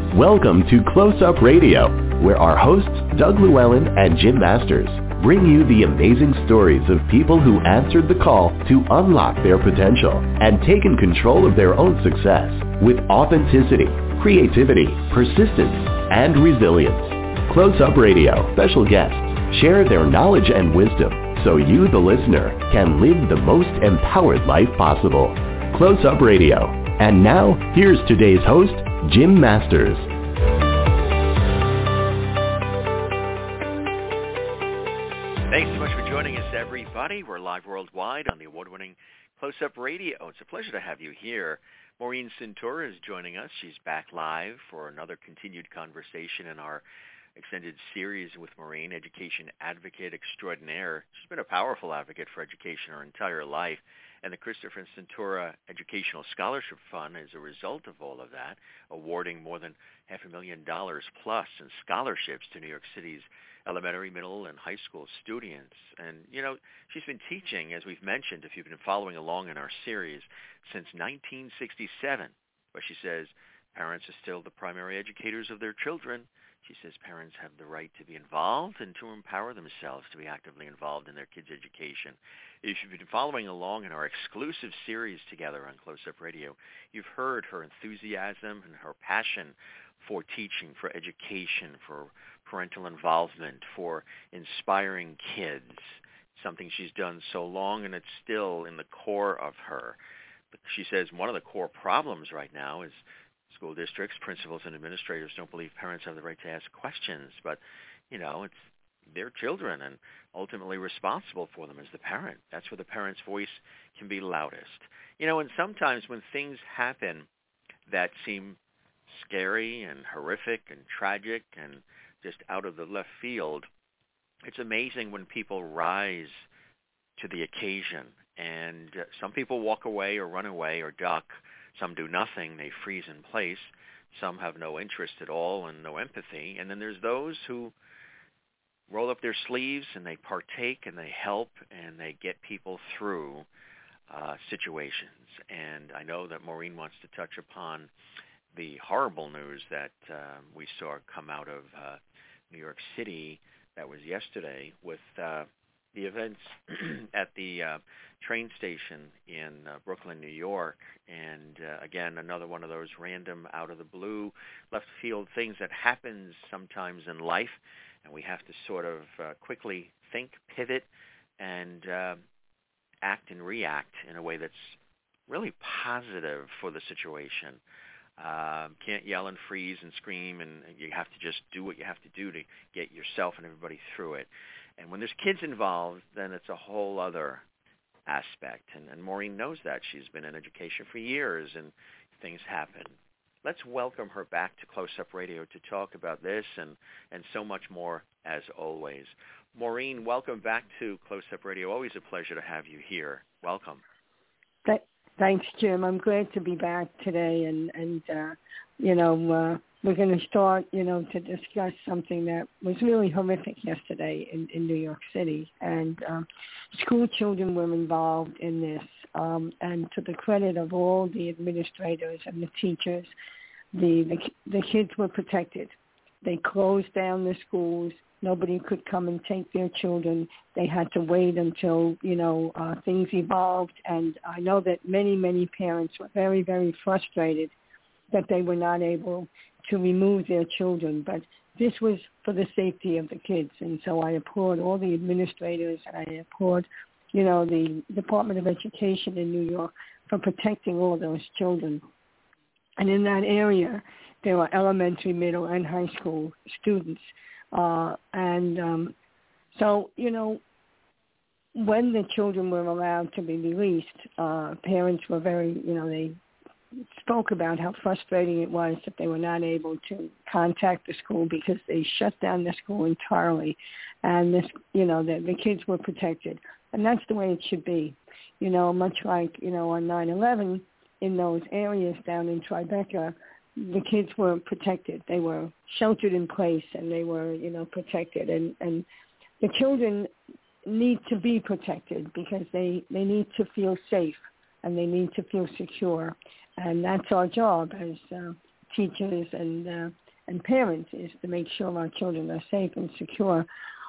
Welcome to Close Up Radio, where our hosts, Doug Llewellyn and Jim Masters, bring you the amazing stories of people who answered the call to unlock their potential and taken control of their own success with authenticity, creativity, persistence, and resilience. Close Up Radio special guests share their knowledge and wisdom so you, the listener, can live the most empowered life possible. Close Up Radio. And now, here's today's host, Jim Masters. Thanks so much for joining us, everybody. We're live worldwide on the award-winning Close-Up Radio. It's a pleasure to have you here. Maureen Cintura is joining us. She's back live for another continued conversation in our extended series with Maureen, Education Advocate Extraordinaire. She's been a powerful advocate for education her entire life. And the Christopher Cintura Educational Scholarship Fund is a result of all of that, awarding more than $500,000 plus in scholarships to New York City's elementary, middle, and high school students. And, you know, she's been teaching, as we've mentioned, if you've been following along in our series, since 1967. But she says parents are still the primary educators of their children. She says parents have the right to be involved and to empower themselves to be actively involved in their kids' education. If you've been following along in our exclusive series together on Close-Up Radio, you've heard her enthusiasm and her passion for teaching, for education, for parental involvement, for inspiring kids, something she's done so long, and it's still in the core of her. She says one of the core problems right now is school districts, principals, and administrators don't believe parents have the right to ask questions, but, you know, it's their children and ultimately responsible for them as the parent. That's where the parent's voice can be loudest. You know, and sometimes when things happen that seem scary and horrific and tragic and just out of the left field, it's amazing when people rise to the occasion. And some people walk away or run away or duck. Some do nothing. They freeze in place. Some have no interest at all and no empathy. And then there's those who roll up their sleeves and they partake and they help and they get people through situations. And I know that Maureen wants to touch upon the horrible news that we saw come out of New York City. That was yesterday with the events at the train station in Brooklyn, New York. And again, another one of those random, out of the blue, left field things that happens sometimes in life. And we have to sort of quickly think, pivot, and act and react in a way that's really positive for the situation. Can't yell and freeze and scream, and you have to just do what you have to do to get yourself and everybody through it. And when there's kids involved, then it's a whole other aspect. And Maureen knows that. She's been in education for years, and things happen. Let's welcome her back to Close-Up Radio to talk about this and so much more, as always. Maureen, welcome back to Close-Up Radio. Always a pleasure to have you here. Welcome. Thanks, Jim. I'm glad to be back today, and you know, we're going to start, you know, to discuss something that was really horrific yesterday in New York City, and school children were involved in this, and to the credit of all the administrators and the teachers, the kids were protected. They closed down the schools. Nobody could come and take their children. They had to wait until, you know, things evolved. And I know that many, many parents were very, very frustrated that they were not able to remove their children. But this was for the safety of the kids. And so I applaud all the administrators, and I applaud, you know, the Department of Education in New York for protecting all those children. And in that area, there were elementary, middle, and high school students. So, you know, when the children were allowed to be released, parents were very, you know, they spoke about how frustrating it was that they were not able to contact the school because they shut down the school entirely. And this, you know, the kids were protected. And that's the way it should be. You know, much like, you know, on 9/11 in those areas down in Tribeca, the kids were protected. They were sheltered in place, and they were, you know, protected. And the children need to be protected because they need to feel safe and they need to feel secure. And that's our job as teachers and parents is to make sure our children are safe and secure.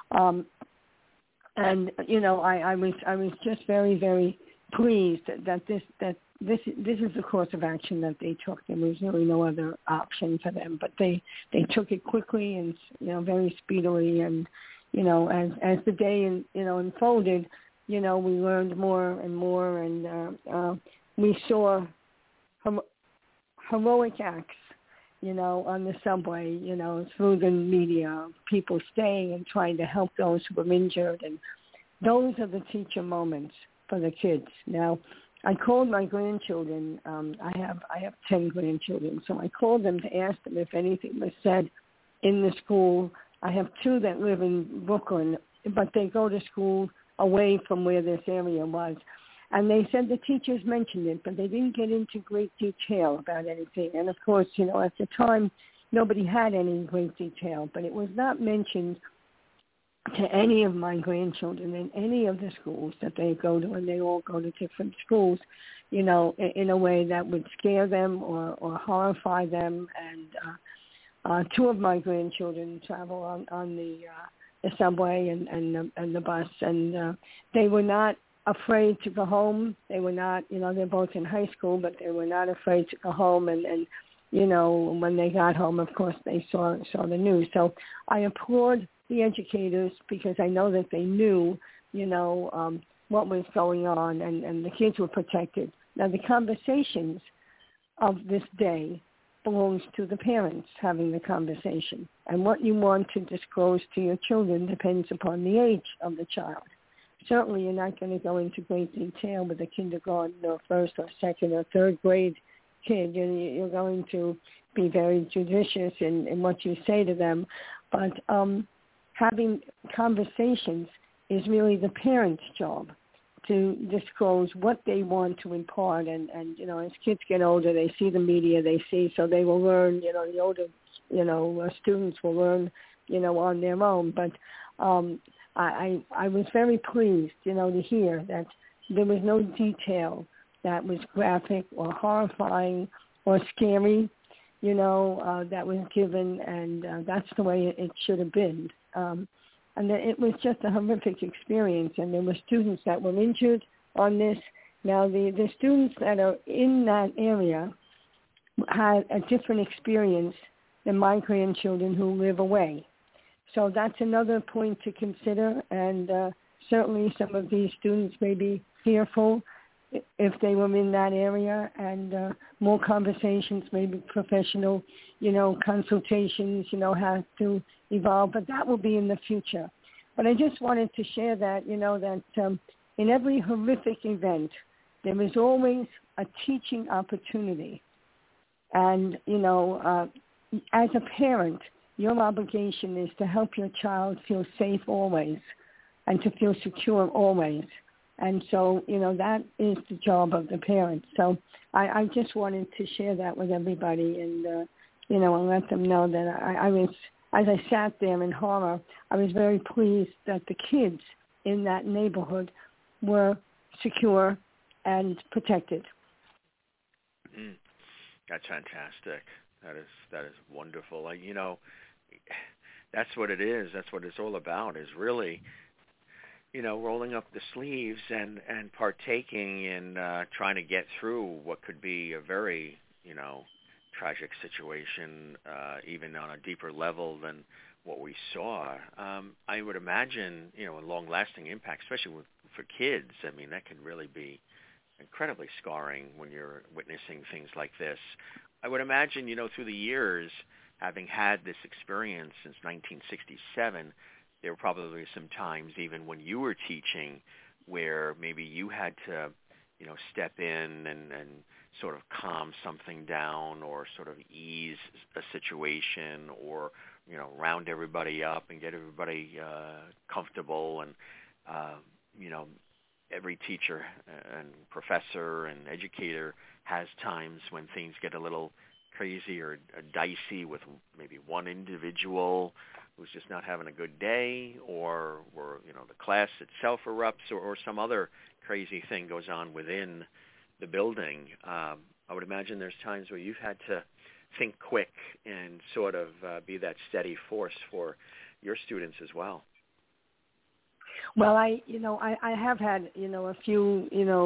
And I was just very, very pleased that this is the course of action that they took. There was really no other option for them, but they took it quickly and very speedily. And as the day unfolded, we learned more and more, and we saw heroic acts, on the subway, through the media, people staying and trying to help those who were injured. And those are the teacher moments for the kids. Now, I called my grandchildren. I have 10 grandchildren, so I called them to ask them if anything was said in the school. I have 2 that live in Brooklyn, but they go to school away from where this area was. And they said the teachers mentioned it, but they didn't get into great detail about anything. And, of course, at the time, nobody had any great detail, but it was not mentioned to any of my grandchildren in any of the schools that they go to, and they all go to different schools, in a way that would scare them or horrify them. And 2 of my grandchildren travel on the subway and the bus, and they were not afraid to go home. They were not, they're both in high school, but they were not afraid to go home. And when they got home, of course, they saw the news. So I applaud the educators because I know that they knew, what was going on, and the kids were protected. Now, the conversations of this day belongs to the parents having the conversation. And what you want to disclose to your children depends upon the age of the child. Certainly, you're not going to go into great detail with a kindergarten or first or second or third grade kid. You're going to be very judicious in what you say to them. But having conversations is really the parent's job to disclose what they want to impart. And as kids get older, they see the media, so they will learn, the older, students will learn, on their own. But I was very pleased, to hear that there was no detail that was graphic or horrifying or scary, that was given, and that's the way it should have been. And it was just a horrific experience, and there were students that were injured on this. Now, the students that are in that area had a different experience than my grandchildren who live away. So that's another point to consider, and certainly some of these students may be fearful if they were in that area, and more conversations, maybe professional, consultations, have to evolve, but that will be in the future. But I just wanted to share that, that in every horrific event, there is always a teaching opportunity. And, as a parent, your obligation is to help your child feel safe always and to feel secure always. And so, that is the job of the parents. So I just wanted to share that with everybody and, and let them know that I was, as I sat there in horror, I was very pleased that the kids in that neighborhood were secure and protected. That's fantastic. That is wonderful. That's what it is. That's what it's all about, is really, rolling up the sleeves and partaking in trying to get through what could be a very, tragic situation, even on a deeper level than what we saw. I would imagine, a long-lasting impact, especially for kids. I mean, that can really be incredibly scarring when you're witnessing things like this. I would imagine, through the years, having had this experience since 1967, there were probably some times even when you were teaching where maybe you had to, step in and sort of calm something down or sort of ease a situation or, round everybody up and get everybody comfortable. And, every teacher and professor and educator has times when things get a little crazy or dicey with maybe one individual who's just not having a good day, or the class itself erupts, or some other crazy thing goes on within the building. I would imagine there's times where you've had to think quick and sort of be that steady force for your students as well. Well, I have had, a few,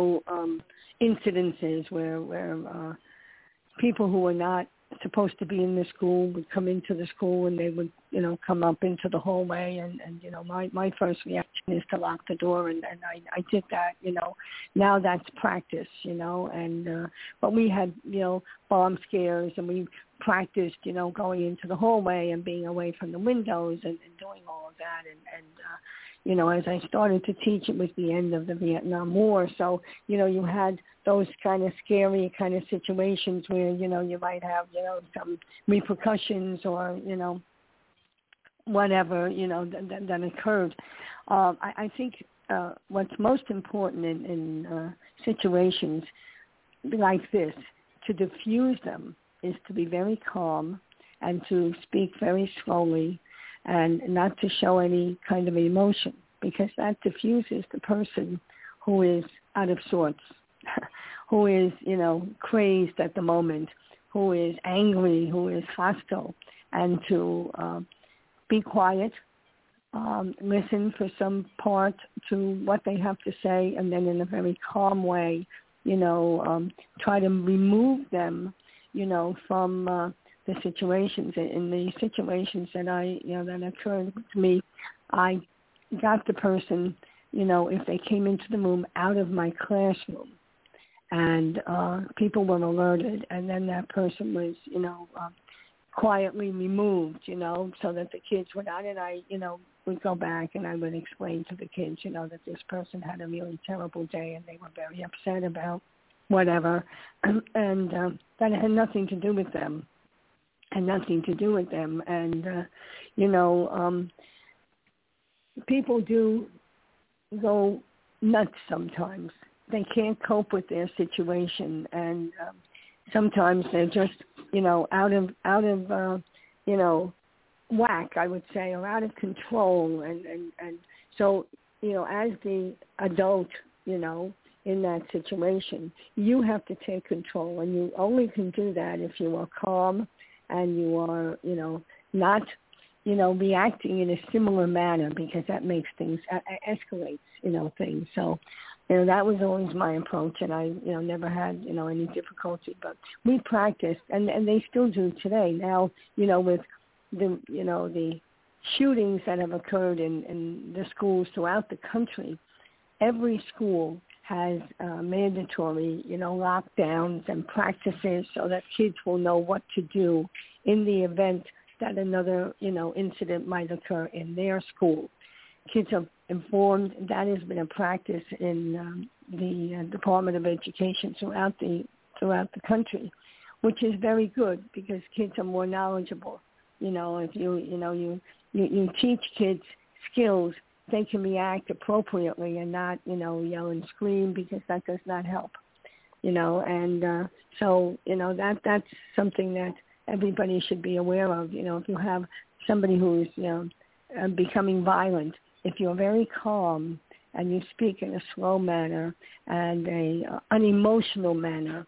incidences where people who were not supposed to be in the school would come into the school, and they would, come up into the hallway, and my first reaction is to lock the door, and I did that, now that's practice, and but we had, bomb scares, and we practiced, going into the hallway and being away from the windows and doing all of that, and as I started to teach, it was the end of the Vietnam War. So, you had those kind of scary kind of situations where, you might have, some repercussions or, whatever, that occurred. I think what's most important in situations like this, to diffuse them, is to be very calm and to speak very slowly and not to show any kind of emotion, because that diffuses the person who is out of sorts, who is, crazed at the moment, who is angry, who is hostile, and to be quiet, listen for some part to what they have to say, and then in a very calm way, try to remove them, from the situations. In the situations that that occurred to me, I got the person, if they came into the room, out of my classroom, and people were alerted, and then that person was, quietly removed, so that the kids were not, and I, would go back and I would explain to the kids, that this person had a really terrible day and they were very upset about whatever, and that had nothing to do with them. And people do go nuts sometimes. They can't cope with their situation, and sometimes they're just, out of whack, I would say, or out of control. And so, as the adult, in that situation, you have to take control, and you only can do that if you are calm and you are, not, reacting in a similar manner, because that makes things, escalates, things. So, that was always my approach, and I, never had, any difficulty. But we practiced, and they still do today. Now, with the, the shootings that have occurred in the schools throughout the country, every school has mandatory, lockdowns and practices so that kids will know what to do in the event that another, incident might occur in their school. Kids are informed. That has been a practice in the Department of Education throughout the country, which is very good, because kids are more knowledgeable. If you teach kids skills, they can react appropriately and not, yell and scream, because that does not help, and so, that's something that everybody should be aware of. If you have somebody who's, becoming violent, if you're very calm and you speak in a slow manner and a unemotional manner,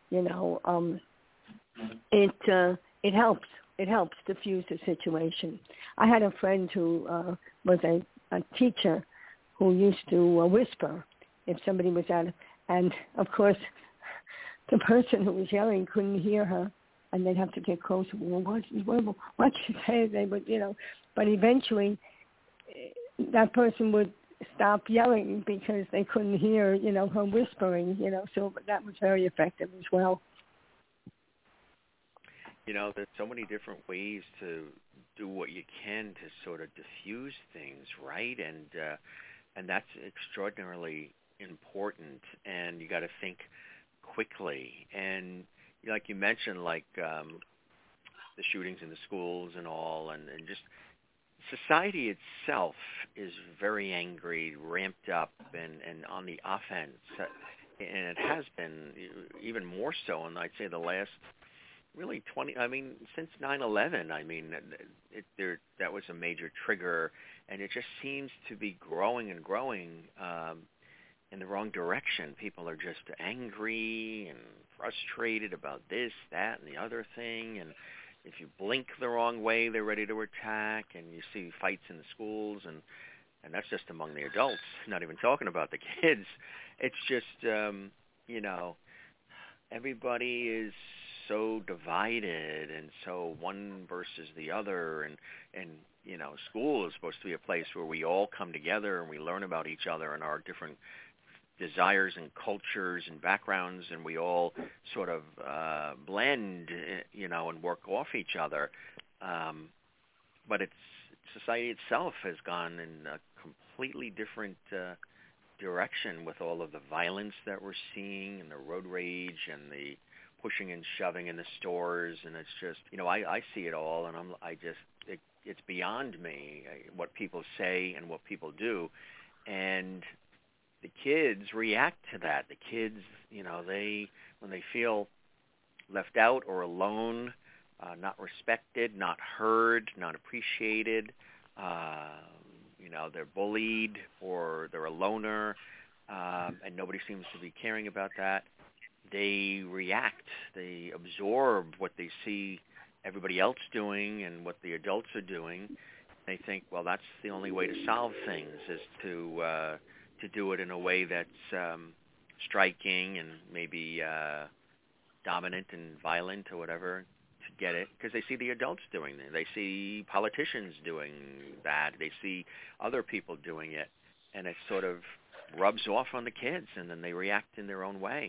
it helps. It helps diffuse the situation. I had a friend who was a teacher who used to whisper if somebody was out, and of course the person who was yelling couldn't hear her, and they'd have to get closer. Well, what she say? They would, but eventually that person would stop yelling because they couldn't hear, her whispering, so that was very effective as well. There's so many different ways to do what you can to sort of diffuse things, right? And that's extraordinarily important, and you got to think quickly. And like you mentioned, the shootings in the schools and all, and just society itself is very angry, ramped up, and on the offense. And it has been even more so, and I'd say the last really since 9/11, that was a major trigger, and it just seems to be growing and growing. in the wrong direction. People are just angry and frustrated about this, that, and the other thing. And if you blink the wrong way, they're ready to attack. And you see fights in the schools, and that's just among the adults, not even talking about the kids. It's just, everybody is so divided and so one versus the other. And school is supposed to be a place where we all come together and we learn about each other and our different desires and cultures and backgrounds, and we all sort of blend, and work off each other. But society itself has gone in a completely different direction with all of the violence that we're seeing and the road rage and the pushing and shoving in the stores. And it's just, I see it all, and it's beyond me what people say and what people do. And the kids react to that. The kids, when they feel left out or alone, not respected, not heard, not appreciated, they're bullied or they're a loner, and nobody seems to be caring about that. They react. They absorb what they see everybody else doing and what the adults are doing. They think, well, that's the only way to solve things, is to do it in a way that's striking and maybe dominant and violent or whatever, to get it, because they see the adults doing it. They see politicians doing that. They see other people doing it, and it sort of rubs off on the kids, and then they react in their own way.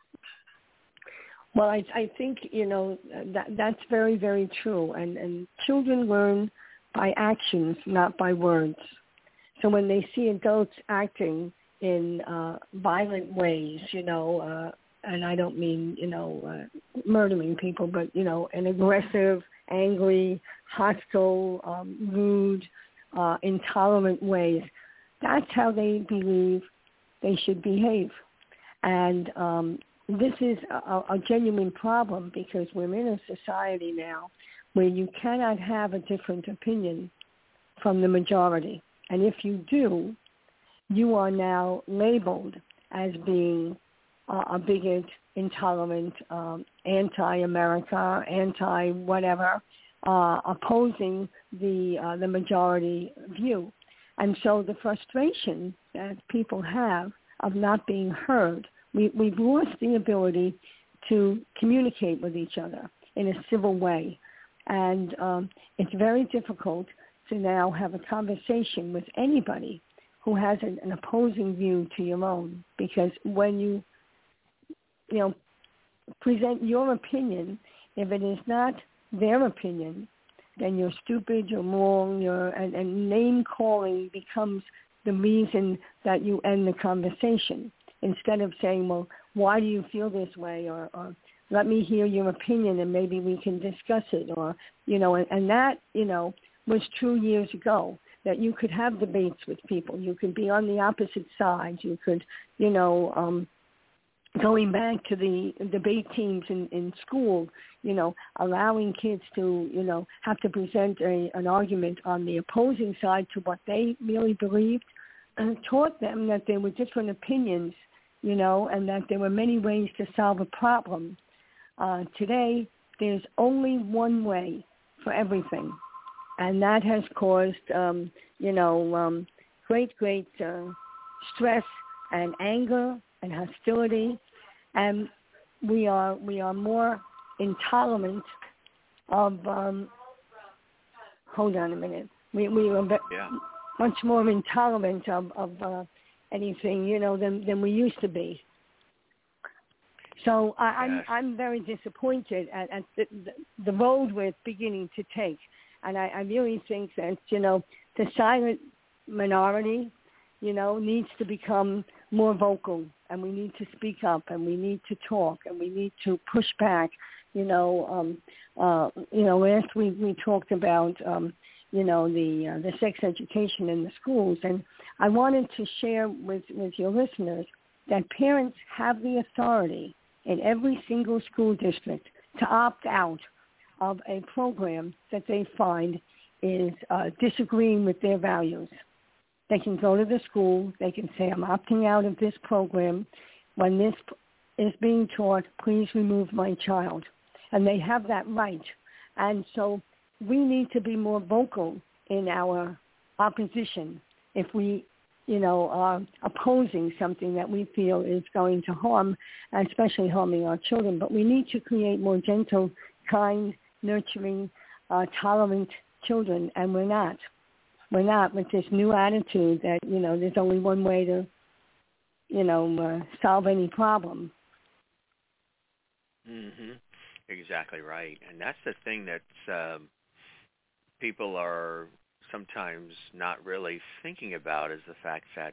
Well, I think, that's very, very true. And children learn by actions, not by words. So when they see adults acting in violent ways, and I don't mean, murdering people, but, in aggressive, angry, hostile, rude, intolerant ways, that's how they believe they should behave. And this is a genuine problem, because we're in a society now where you cannot have a different opinion from the majority. And if you do, you are now labeled as being a bigot, intolerant, anti-America, anti-whatever, opposing the majority view. And so the frustration that people have of not being heard, we've lost the ability to communicate with each other in a civil way. And it's very difficult to now have a conversation with anybody who has an opposing view to your own, because when you present your opinion, if it is not their opinion, then you're stupid, you're wrong, and name calling becomes the reason that you end the conversation, instead of saying, well, why do you feel this way, or let me hear your opinion and maybe we can discuss it, or and that was true years ago, that you could have debates with people. You could be on the opposite side. You could, going back to the debate teams in school, allowing kids to, have to present an argument on the opposing side to what they really believed, and taught them that there were different opinions, and that there were many ways to solve a problem. Today, there's only one way for everything. And that has caused, great stress and anger and hostility. And we are more intolerant of, hold on a minute, we are much more intolerant of anything, than we used to be. So I'm very disappointed at the road we're beginning to take. And I really think that, the silent minority, needs to become more vocal, and we need to speak up, and we need to talk, and we need to push back. Last week we talked about, the sex education in the schools, and I wanted to share with your listeners that parents have the authority in every single school district to opt out of a program that they find is disagreeing with their values. They can go to the school. They can say, I'm opting out of this program. When this is being taught, please remove my child. And they have that right. And so we need to be more vocal in our opposition if we, are opposing something that we feel is going to harm, especially harming our children. But we need to create more gentle, kind, nurturing, tolerant children, and we're not. We're not with this new attitude that, there's only one way to, solve any problem. Mm-hmm. Exactly right. And that's the thing that people are sometimes not really thinking about, is the fact that,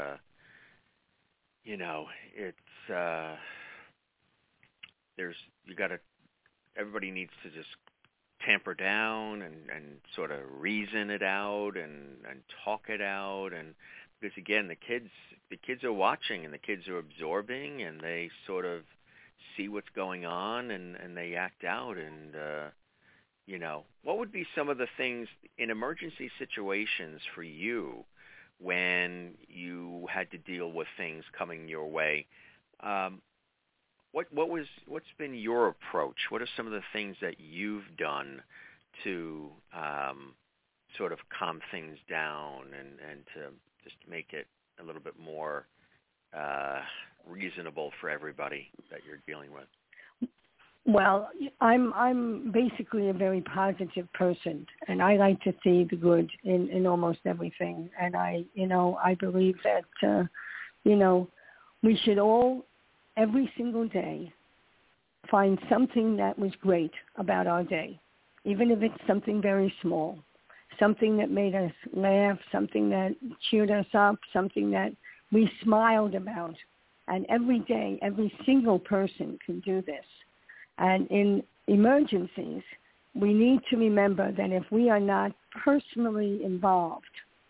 everybody needs to just tamper down and sort of reason it out and talk it out. And because, again, the kids are watching and the kids are absorbing and they sort of see what's going on and they act out. And, what would be some of the things in emergency situations for you when you had to deal with things coming your way? What's been your approach? What are some of the things that you've done to sort of calm things down and to just make it a little bit more reasonable for everybody that you're dealing with? Well, I'm basically a very positive person, and I like to see the good in almost everything. And I believe that we should all, every single day, find something that was great about our day, even if it's something very small, something that made us laugh, something that cheered us up, something that we smiled about. And every day, every single person can do this. And in emergencies, we need to remember that if we are not personally involved,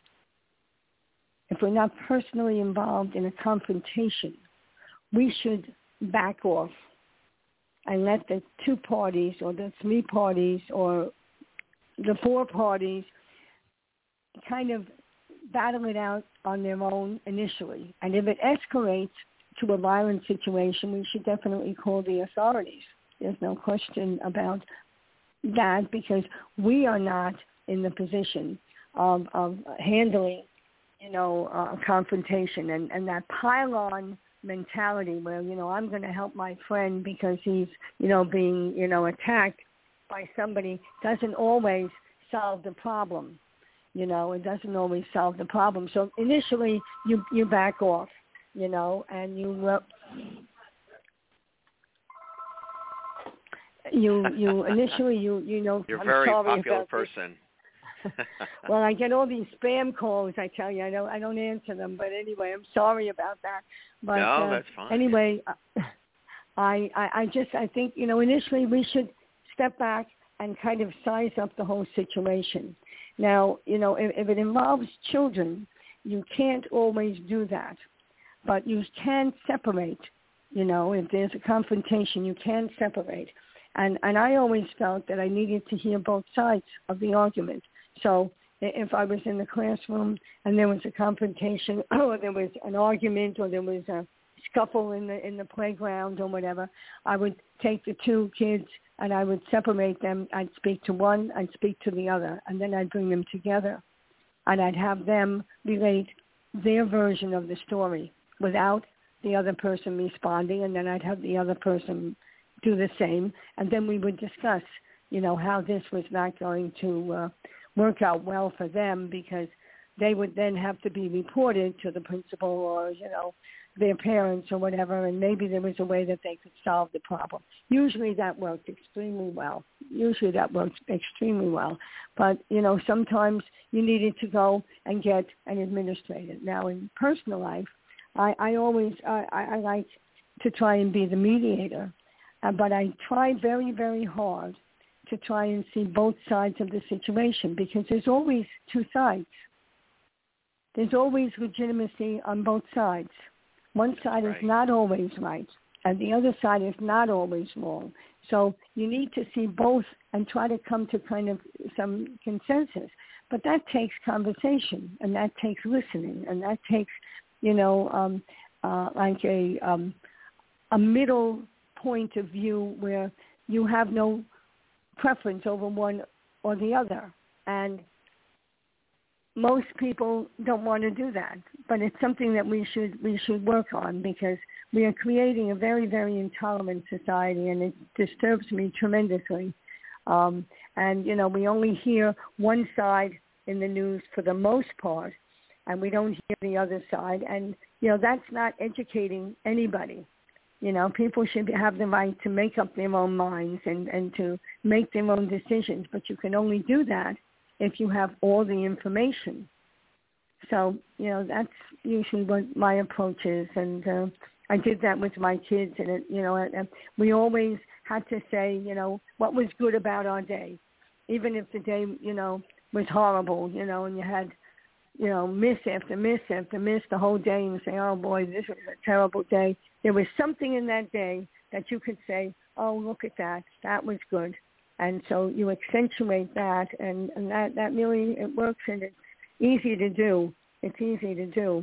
in a confrontation, we should back off and let the two parties or the three parties or the four parties kind of battle it out on their own initially. And if it escalates to a violent situation, we should definitely call the authorities. There's no question about that, because we are not in the position of handling, a confrontation and that pile-on mentality where, I'm going to help my friend because he's, being, attacked by somebody doesn't always solve the problem. It doesn't always solve the problem. So initially you back off, and you initially You're a I'm very sorry popular about person. Well, I get all these spam calls. I tell you, I don't answer them. But anyway, I'm sorry about that. But no, that's fine. Anyway, I think initially we should step back and kind of size up the whole situation. Now, if it involves children, you can't always do that, but you can separate. If there's a confrontation, you can separate. And I always felt that I needed to hear both sides of the argument. So if I was in the classroom and there was a confrontation or there was an argument or there was a scuffle in the playground or whatever, I would take the two kids and I would separate them. I'd speak to one, I'd speak to the other, and then I'd bring them together. And I'd have them relate their version of the story without the other person responding, and then I'd have the other person do the same, and then we would discuss, how this was not going to work out well for them, because they would then have to be reported to the principal or, their parents or whatever, and maybe there was a way that they could solve the problem. Usually that worked extremely well. But, sometimes you needed to go and get an administrator. Now, in personal life, I always I like to try and be the mediator, but I try very, very hard to try and see both sides of the situation, because there's always two sides. There's always legitimacy on both sides. One side is not always right, and the other side is not always wrong. So you need to see both and try to come to kind of some consensus. But that takes conversation, and that takes listening, and that takes, like a middle point of view where you have no preference over one or the other. And most people don't want to do that, but it's something that we should work on, because we are creating a very, very intolerant society, and it disturbs me tremendously. And, we only hear one side in the news for the most part, and we don't hear the other side. And, that's not educating anybody. People should have the right to make up their own minds and to make their own decisions, but you can only do that if you have all the information. So, that's usually what my approach is. And I did that with my kids. And, we always had to say, what was good about our day. Even if the day, was horrible, and you had, miss after miss after miss the whole day, and you say, oh, boy, this was a terrible day. There was something in that day that you could say, oh, look at that. That was good. And so you accentuate that, and that really, it works, and it's easy to do. It's easy to do.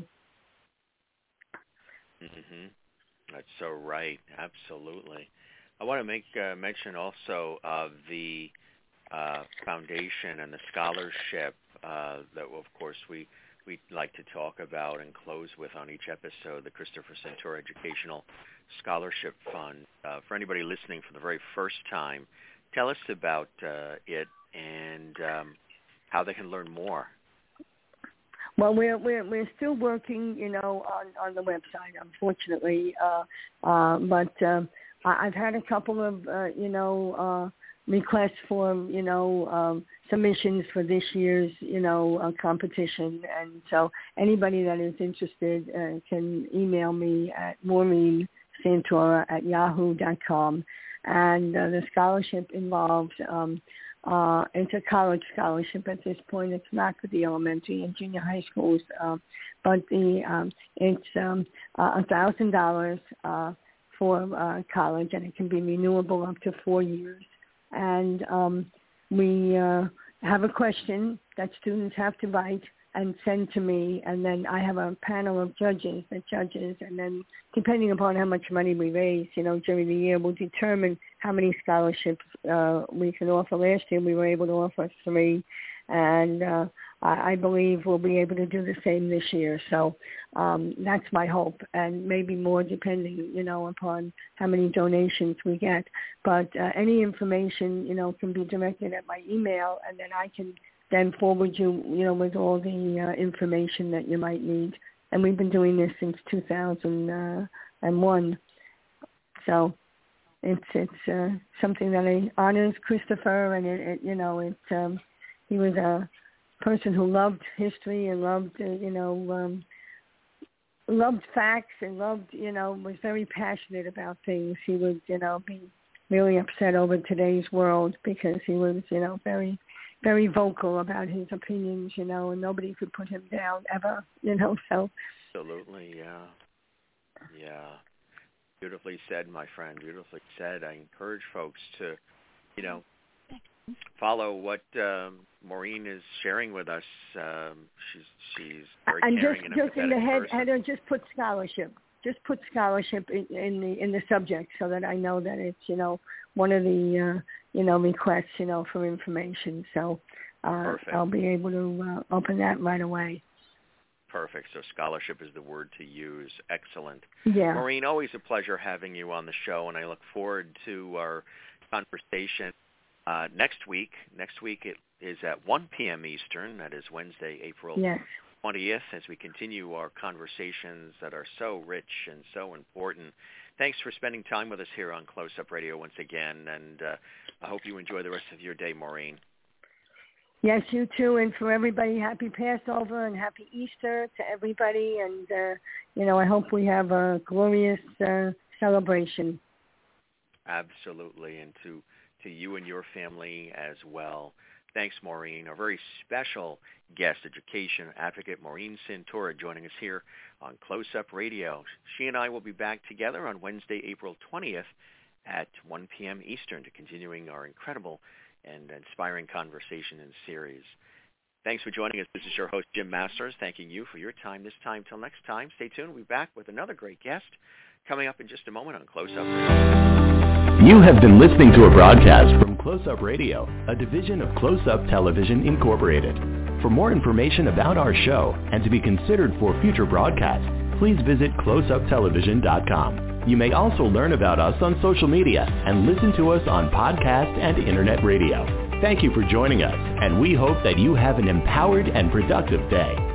Mm-hmm. That's so right. Absolutely. I want to make mention also of the foundation and the scholarship that, of course, we like to talk about and close with on each episode, the Christopher Centaur Educational Scholarship Fund. For anybody listening for the very first time, tell us about it and how they can learn more. Well, we're still working, on the website, unfortunately, but I've had a couple of, requests for, submissions for this year's, competition. And so anybody that is interested can email me at maureensantora@yahoo.com. And the scholarship involves, it's a college scholarship at this point. It's not for the elementary and junior high schools, but it's $1,000 for college, and it can be renewable up to 4 years. And we have a question that students have to write and send to me, and then I have a panel of judges that judges, and then depending upon how much money we raise, during the year, we'll determine how many scholarships we can offer. Last year we were able to offer 3, and I believe we'll be able to do the same this year. So that's my hope, and maybe more depending, upon how many donations we get. But any information, can be directed at my email, and then I can then forward you, with all the information that you might need. And we've been doing this since 2001. So it's something that honors Christopher, and he was a person who loved history and loved, loved facts and loved, was very passionate about things. He would, be really upset over today's world because he was, very, very vocal about his opinions, and nobody could put him down ever, so. Absolutely, yeah. Yeah. Beautifully said, my friend, beautifully said. I encourage folks to, follow what Maureen is sharing with us. She's very caring and just in the header, just put scholarship. Just put scholarship in the subject so that I know that it's one of the requests for information. So I'll be able to open that right away. Perfect. So scholarship is the word to use. Excellent. Yeah. Maureen, always a pleasure having you on the show, and I look forward to our conversation next week. Next week it is at 1 p.m. Eastern. That is Wednesday, April 20th, as we continue our conversations that are so rich and so important. Thanks for spending time with us here on Close Up Radio once again, and I hope you enjoy the rest of your day, Maureen. Yes, you too, and for everybody, happy Passover and happy Easter to everybody, and I hope we have a glorious celebration. Absolutely, and to you and your family as well. Thanks, Maureen. Our very special guest, education advocate Maureen Santora, joining us here on Close Up Radio. She and I will be back together on Wednesday, April 20th at 1 p.m. Eastern to continuing our incredible and inspiring conversation and series. Thanks for joining us. This is your host, Jim Masters, thanking you for your time this time. Till next time, stay tuned. We'll be back with another great guest coming up in just a moment on Close Up Radio. You have been listening to a broadcast from Close Up Radio, a division of Close Up Television Incorporated. For more information about our show and to be considered for future broadcasts, please visit closeuptelevision.com. You may also learn about us on social media and listen to us on podcast and internet radio. Thank you for joining us, and we hope that you have an empowered and productive day.